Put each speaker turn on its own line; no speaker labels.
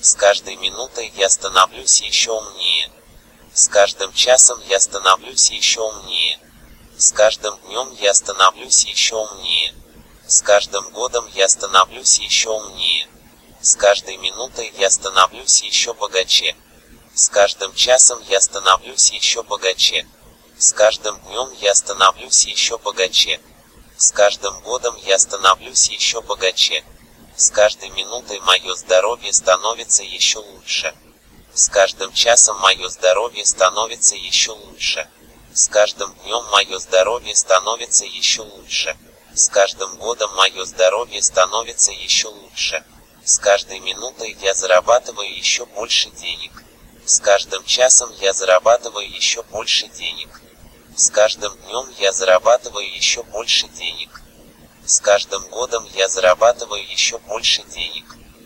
С каждой минутой я становлюсь еще умнее. С каждым часом я становлюсь еще умнее. С каждым днем я становлюсь еще умнее. С каждым годом я становлюсь еще умнее. С каждой минутой я становлюсь еще богаче. С каждым часом я становлюсь еще богаче. С каждым днем я становлюсь еще богаче. С каждым годом я становлюсь еще богаче. С каждой минутой мое здоровье становится еще лучше. С каждым часом мое здоровье становится еще лучше. С каждым днем мое здоровье становится еще лучше. С каждым годом мое здоровье становится еще лучше. С каждой минутой я зарабатываю еще больше денег. С каждым часом я зарабатываю еще больше денег. С каждым днем я зарабатываю еще больше денег. С каждым годом я зарабатываю еще больше денег.